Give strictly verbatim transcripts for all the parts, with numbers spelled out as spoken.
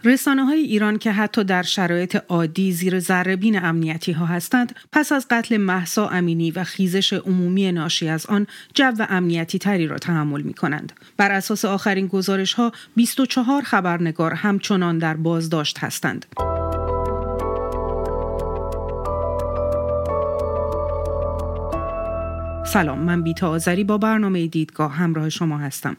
رسانه‌های ایران که حتی در شرایط عادی زیر ذره‌بین امنیتی ها هستند، پس از قتل مهسا امینی و خیزش عمومی ناشی از آن جو امنیتی تری را تحمل می‌کنند. بر اساس آخرین گزارش‌ها بیست و چهار خبرنگار همچنان در بازداشت هستند. سلام، من بیتا آذری با برنامه دیدگاه همراه شما هستم.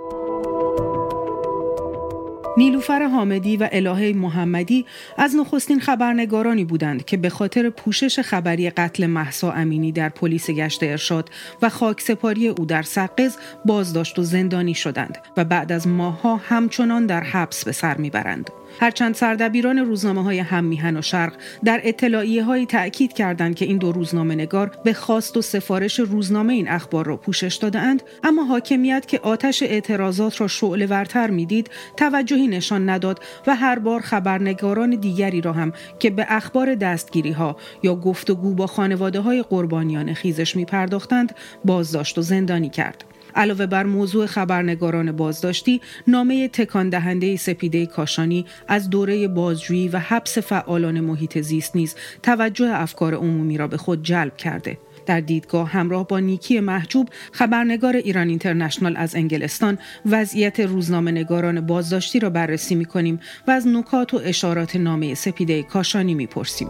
نیلوفر حامدی و الهه محمدی از نخستین خبرنگارانی بودند که به خاطر پوشش خبری قتل مهسا امینی در پلیس گشت ارشاد و خاکسپاری او در سقز بازداشت و زندانی شدند و بعد از ماه‌ها همچنان در حبس به سر میبرند. هرچند سردبیران روزنامه‌های هممیهن و شرق در اطلاعیه‌هایی تأکید کردند که این دو روزنامه‌نگار به خواست و سفارش روزنامه این اخبار را پوشش داده‌اند، اما حاکمیت که آتش اعتراضات را شعله‌ورتر می‌دید، توجهی نشان نداد و هر بار خبرنگاران دیگری را هم که به اخبار دستگیری‌ها یا گفتگو با خانواده‌های قربانیان خیزش می‌پرداختند، بازداشت و زندانی کرد. علاوه بر موضوع خبرنگاران بازداشتی، نامه تکان دهنده سپیده کاشانی از دوره بازجویی و حبس فعالان محیط زیست نیز توجه افکار عمومی را به خود جلب کرده. در دیدگاه همراه با نیکی محجوب، خبرنگار ایران اینترنشنال از انگلستان، وضعیت روزنامه‌نگاران بازداشتی را بررسی می‌کنیم و از نکات و اشارات نامه سپیده کاشانی می‌پرسیم.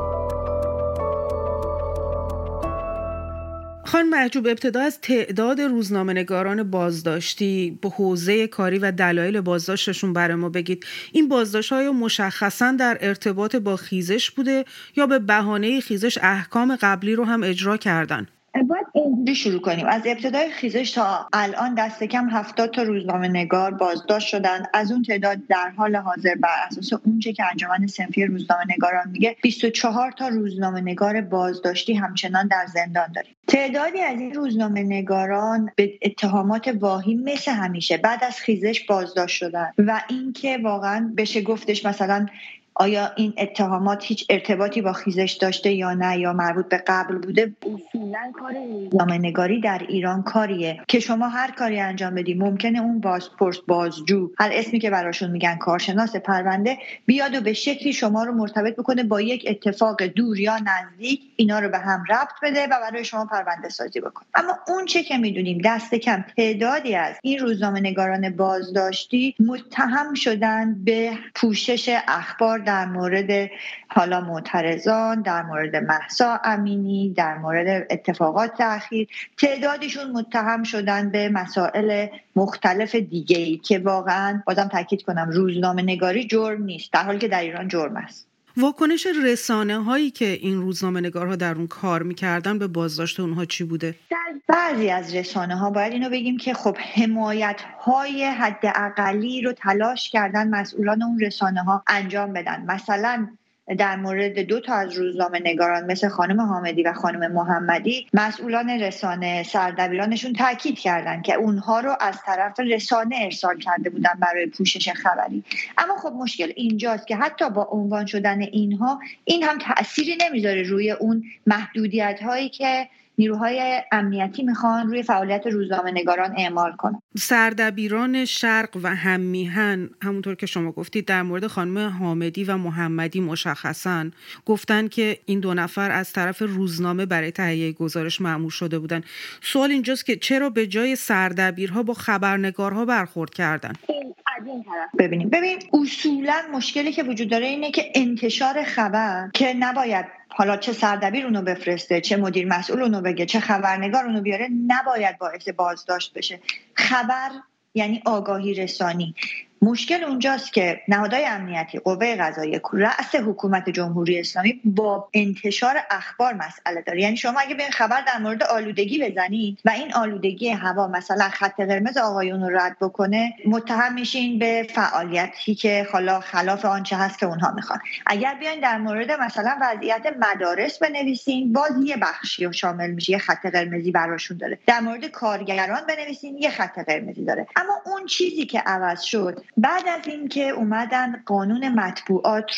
خانم محجوب، ابتدا از تعداد روزنامه‌نگاران بازداشتی به حوزه کاری و دلایل بازداشتشون برای ما بگید. این بازداشت‌ها مشخصاً در ارتباط با خیزش بوده یا به بهانه خیزش احکام قبلی رو هم اجرا کردن؟ باید اینجوری شروع کنیم. از ابتدای خیزش تا الان دست کم هفتاد تا روزنامه‌نگار بازداشت شدن. از اون تعداد در حال حاضر بر اساس اونچه که انجمن صنفی روزنامه‌نگاران میگه بیست و چهار تا روزنامه‌نگار بازداشتی همچنان در زندان داریم. تعدادی از این روزنامه‌نگاران به اتهامات واهی مثل همیشه بعد از خیزش بازداشت شدن و اینکه واقعا بشه گفتش مثلا آیا این اتهامات هیچ ارتباطی با خیزش داشته یا نه، یا مربوط به قبل بوده. اصولاً کار روزنامه‌نگاری در ایران کاریه که شما هر کاری انجام بدی ممکنه اون بازپرس، بازجو، هر اسمی که براشون میگن، کارشناس پرونده، بیاد و به شکلی شما رو مرتبط بکنه با یک اتفاق دور یا نزدیک، اینا رو به هم ربط بده و برای شما پرونده سازی بکنه. اما اون چه که میدونیم دست کم تعدادی از این روزنامه‌نگاران بازداشتی متهم شدن به پوشش اخبار در مورد حالا معترضان، در مورد مهسا امینی، در مورد اتفاقات اخیر. تعدادشون متهم شدن به مسائل مختلف دیگه‌ای که واقعا بازم تاکید کنم روزنامه نگاری جرم نیست، در حالی که در ایران جرم است. واکنش رسانه هایی که این روزنامه نگارها در اون کار میکردن به بازداشت اونها چی بوده؟ در بعضی از رسانه ها باید اینو بگیم که خب حمایت های حداقلی رو تلاش کردن مسئولان اون رسانه ها انجام بدن. مثلا در مورد دو تا از روزنامه نگاران مثل خانم حامدی و خانم محمدی، مسئولان رسانه، سردبیرانشون تاکید کردن که اونها رو از طرف رسانه ارسال کرده بودن برای پوشش خبری. اما خب مشکل اینجاست که حتی با عنوان شدن اینها، این هم تأثیری نمیذاره روی اون محدودیت هایی که نیروهای امنیتی میخوان روی فعالیت روزنامه‌نگاران اعمال کنن. سردبیران شرق و هممیهن همونطور که شما گفتید در مورد خانم حامدی و محمدی مشخصاً گفتن که این دو نفر از طرف روزنامه برای تهیه گزارش مأمور شده بودن. سوال اینجاست که چرا به جای سردبیرها با خبرنگارها برخورد کردن؟ از این طرف ببینیم. ببین اصولاً مشکلی که وجود داره اینه که انتشار خبر که نباید حالا چه سردبیر اونو بفرسته، چه مدیر مسئول اونو بگه، چه خبرنگار اونو بیاره، نباید باعث بازداشت بشه. خبر یعنی آگاهی رسانی. مشکل اونجاست که نهادهای امنیتی، قوه قضاییه، رأس حکومت جمهوری اسلامی با انتشار اخبار مسئله داره. یعنی شما اگه به خبر در مورد آلودگی بزنید و این آلودگی هوا مثلا خط قرمز آقایون رو رد بکنه، متهم میشین به فعالیتی که حالا خلاف آنچه هست که اونها میخوان. اگر بیاین در مورد مثلا وضعیت مدارس بنویسین، باز یه بخشی رو شامل میشه، یه خط قرمزی براشون داره. در مورد کارگران بنویسین، یه خط قرمزی داره. اما اون چیزی که عوض شد بعد از این که اومدن قانون مطبوعات رو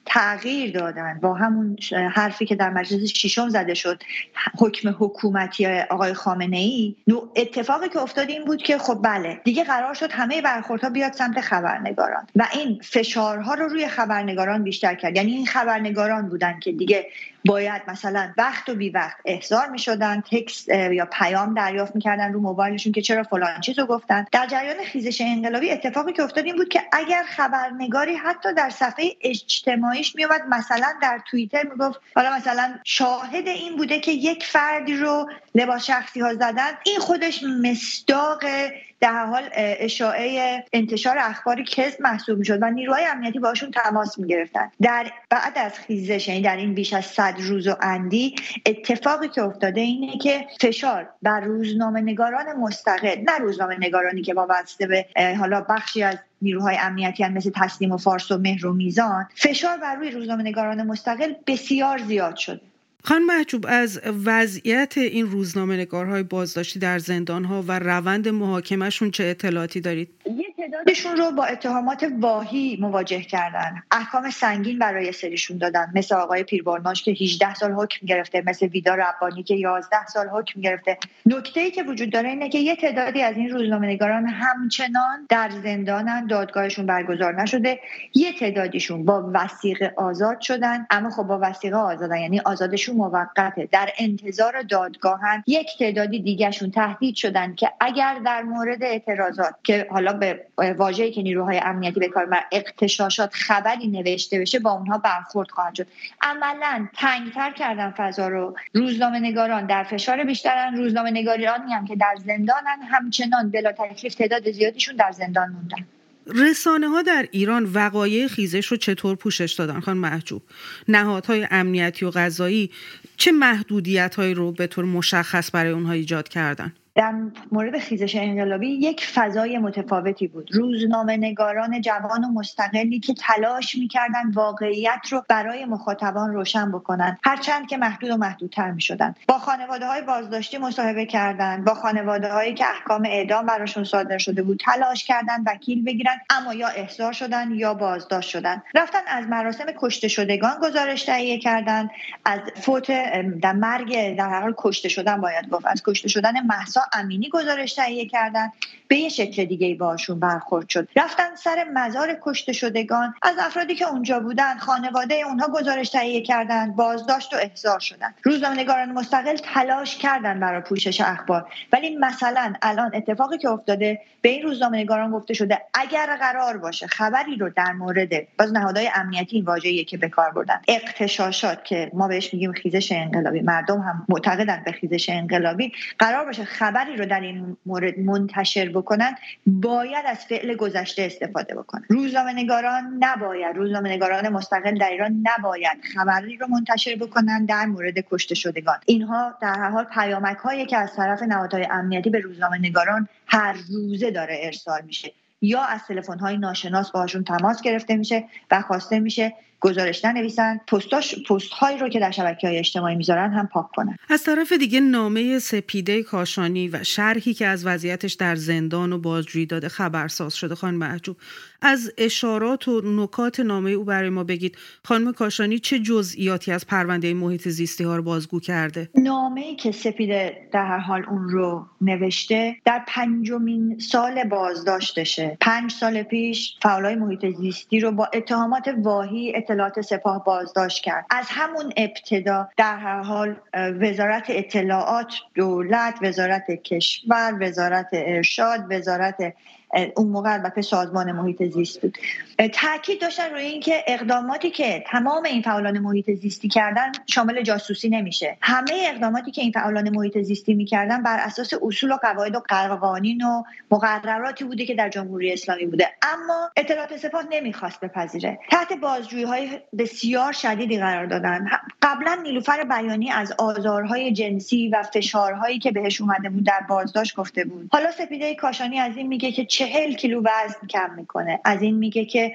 تغییر دادن با همون حرفی که در مجلس ششم زده شد، حکم حکومتی آقای خامنه‌ای، اتفاقی که افتاد این بود که خب بله دیگه قرار شد همه برخوردها بیاد سمت خبرنگاران و این فشارها رو روی خبرنگاران بیشتر کرد. یعنی این خبرنگاران بودن که دیگه باید مثلا وقت و بی وقت احضار می‌شدن، تکست یا پیام دریافت می‌کردن رو موبایلشون که چرا فلان چیزو گفتن. در جریان خیزش انقلابی اتفاقی که افتاد این بود که اگر خبرنگاری حتی در صفحه اجتماعیش میومد مثلا در توییتر میگفت حالا مثلا شاهد این بوده که یک فردی رو لباس شخصی ها زدن، این خودش مصداق در حال اشاعه انتشار اخباری کذب محسوب میشد و نیروهای امنیتی باشون تماس میگرفتن. در بعد از خیزش، یعنی در این بیش از صد روز و اندی، اتفاقی که افتاده اینه که فشار بر روزنامه‌نگاران مستقل، نه روزنامه‌نگارانی که وابسته به حالا بخشی از نیروهای امنیتی هم مثل تسنیم و فارس و مهر و میزان، فشار بر روی روزنامه‌نگاران مستقل بسیار زیاد شده. خانم محجوب، از وضعیت این روزنامه‌نگارهای بازداشتی در زندان‌ها و روند محاکمه‌شون چه اطلاعاتی دارید؟ یه تعدادشون رو با اتهامات واهی مواجه کردن، احکام سنگین برای سریشون دادن، مثل آقای پیربرناش که هجده سال حکم گرفته، مثل ویدا ربانی که یازده سال حکم گرفته. نکته‌ای که وجود داره اینه که یه تعدادی از این روزنامه‌نگاران همچنان در زندانن، دادگاهشون برگزار نشده. یه تعدادیشون با وثیقه آزاد شدن، اما خب با وثیقه آزادن یعنی آزادشون موقته، در انتظار دادگاهن. یک تعدادی دیگه‌شون تهدید شدن که اگر در مورد اعتراضات که حالا به واژه‌ای که نیروهای امنیتی به کار می‌برن اغتشاشات خبری نوشته بشه، با اونها برخورد خواهد شد. عملاً تنگ‌تر کردن فضا رو. روزنامه‌نگاران در فشار بیشترن، روزنامه‌نگارانی هم که در زندانن همچنان بلا تکلیف تعداد زیادیشون در زندان موندن. رسانه‌ها در ایران وقایع خیزش رو چطور پوشش دادن خانم محجوب؟ نهادهای امنیتی و قضایی چه محدودیت‌هایی رو به طور مشخص برای اونها ایجاد کردن؟ در مورد خیزش انقلابی یک فضای متفاوتی بود. روزنامه‌نگاران جوان و مستقلی که تلاش می‌کردن واقعیت رو برای مخاطبان روشن بکنن، هرچند که محدود و محدودتر می‌شدن. با خانواده‌های بازداشتی مصاحبه کردن، با خانواده‌هایی که احکام اعدام براشون صادر شده بود تلاش کردن وکیل بگیرن، اما یا احضار شدن یا بازداشت شدن. رفتن از مراسم کشته شدگان گزارش تهیه کردن، از فوت در مرگ در هر حال کشته شدن باید گفت از کشته شدن مهسا امینی گزارش تهیه کردن. به یه شکل دیگه‌ای باشون برخورد شد. رفتن سر مزار کشته شدگان، از افرادی که اونجا بودن، خانواده اونها گزارش تهیه کردن، بازداشت و احضار شدن. روزنامه‌نگاران مستقل تلاش کردن برای پوشش اخبار، ولی مثلا الان اتفاقی که افتاده، به این روزنامه‌نگاران گفته شده اگر قرار باشه خبری رو در مورد باز نهادهای امنیتی، این واژه‌ای که به کار بردن، اغتشاشات که ما بهش میگیم خیزش انقلابی، مردم هم معتقدن به خیزش انقلابی، قرار باشه خبری رو در این مورد منتشر بکنن، باید از فعل گذشته استفاده بکنن. روزنامه‌نگاران نباید، روزنامه‌نگاران مستقل در ایران نباید خبری رو منتشر بکنن در مورد کشته شدگان. اینها در هر حال پیامک‌هایی که از طرف نهادهای امنیتی به روزنامه‌نگاران هر روزه داره ارسال میشه، یا از تلفن‌های ناشناس باهاشون تماس گرفته میشه و خواسته میشه گزارش ننویسن، پستاش پست‌هایی رو که در شبکه‌های اجتماعی میذارن هم پاک کنن. از طرف دیگه نامه سپیده کاشانی و شرحی که از وضعیتش در زندان و بازجویی داده خبرساز شده. خانم محجوب، از اشارات و نکات نامه او برای ما بگید. خانم کاشانی چه جزئیاتی از پرونده محیط زیستی ها رو بازگو کرده؟ نامه‌ای که سپیده در هر حال اون رو نوشته در پنجمین سال بازداشتشه. پنج سال پیش فعالای محیط زیستی رو با اتهامات واهی اطلاعات سپاه بازداشت کرد. از همون ابتدا در هر حال وزارت اطلاعات دولت، وزارت کشور، وزارت ارشاد، وزارت اون موقع البته سازمان محیط زیست بود، تاکید داشتن روی این که اقداماتی که تمام این فعالان محیط زیستی کردن شامل جاسوسی نمیشه. همه اقداماتی که این فعالان محیط زیستی میکردن بر اساس اصول و قواعد و قوانین و مقرراتی بوده که در جمهوری اسلامی بوده، اما اطلاعات سپاه نمیخواست بپذیره. تحت بازجویی‌های بسیار شدیدی قرار دادن. قبلا نیلوفر بیانی از آزارهای جنسی و فشارهایی که بهش اومده بود در بازداشت گفته بود. حالا سپیده کاشانی از این میگه که چهل کیلو وزن کم میکنه، از این میگه که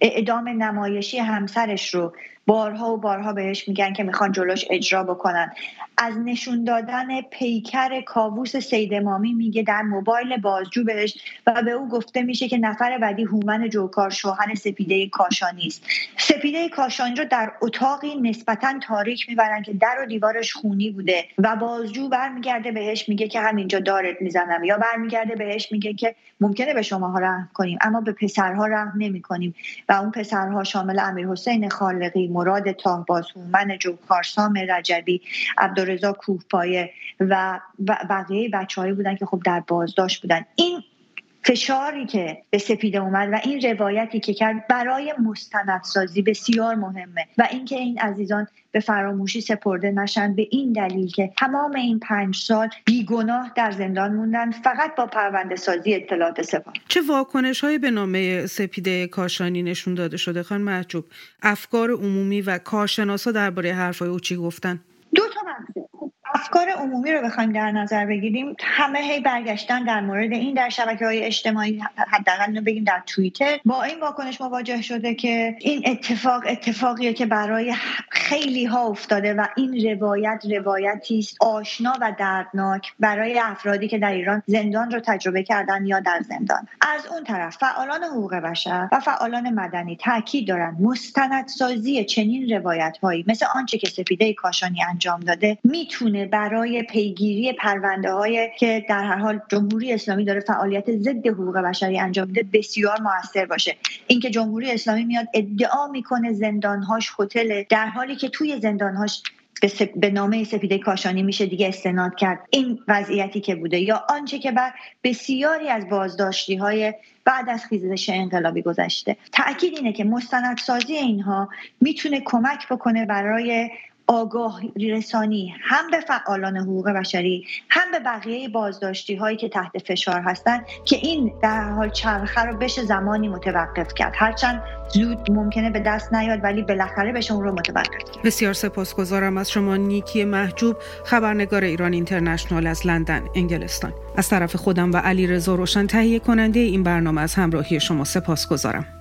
اعدام نمایشی همسرش رو بارها و بارها بهش میگن که میخوان جلوش اجرا بکنن. از نشون دادن پیکر کاووس سید امامی میگه در موبایل بازجو بهش و به او گفته میشه که نفر بعدی هومن جوکار شوهر سپیده کاشانی است. سپیده کاشانی رو در اتاقی نسبتاً تاریک میبرن که در و دیوارش خونی بوده و بازجو برمیگرده بهش میگه که همینجا دارت میزنم، یا برمیگرده بهش میگه که ممکنه به شماها رحم کنیم اما به پسرها رحم نمی‌کنیم و اون پسرها شامل امیرحسین خالقی، مراد تاهباز، هومن جوکار، سام رجبی، عبدالرضا کوهپایه و بقیه بچه‌هایی بودن که خب در بازداشت بودن. این فشاری که به سپیده اومد و این روایتی که کرد برای مستندسازی بسیار مهمه و اینکه این عزیزان به فراموشی سپرده نشن به این دلیل که تمام این پنج سال بیگناه در زندان موندن فقط با پرونده سازی اطلاعات سپاه. چه واکنش‌هایی به نامه سپیده کاشانی نشون داده شده خانم محجوب؟ افکار عمومی و کارشناسا درباره حرفای او چی گفتن؟ دو تا بحثه. افکار عمومی رو بخوایم در نظر بگیریم، همه هی برگشتن در مورد این در شبکه‌های اجتماعی، حداقل اینو بگیم در توییتر، با این واکنش مواجه شده که این اتفاق اتفاقیه که برای خیلی ها افتاده و این روایت روایتی است آشنا و دردناک برای افرادی که در ایران زندان رو تجربه کردن یا در زندان. از اون طرف فعالان حقوق بشر و فعالان مدنی تاکید دارن مستندسازی چنین روایت‌هایی مثل آنچه که سپیده کاشانی انجام داده میتونه برای پیگیری پرونده‌های که در هر حال جمهوری اسلامی داره فعالیت ضد حقوق بشری انجام میده بسیار موثر باشه. اینکه جمهوری اسلامی میاد ادعا میکنه زندان‌هاش هتل، در حالی که توی زندان‌هاش به نامه سپیده کاشانی میشه دیگه استناد کرد این وضعیتی که بوده، یا آنچه که بر بسیاری از بازداشتی‌های بعد از خیزش انقلابی گذشته. تأکید اینه که مستندسازی اینها میتونه کمک بکنه برای آگاه رسانی هم به فعالان حقوق بشری هم به بقیه بازداشتی هایی که تحت فشار هستن که این در حال چرخه رو بشه زمانی متوقف کرد، هرچند زود ممکنه به دست نیاد ولی بالاخره بشه اون رو متوقف کرد. بسیار سپاسگزارم از شما نیکی محجوب، خبرنگار ایران اینترنشنال از لندن، انگلستان. از طرف خودم و علیرضا روشن تهیه کننده این برنامه از همراهی شما سپاسگزارم.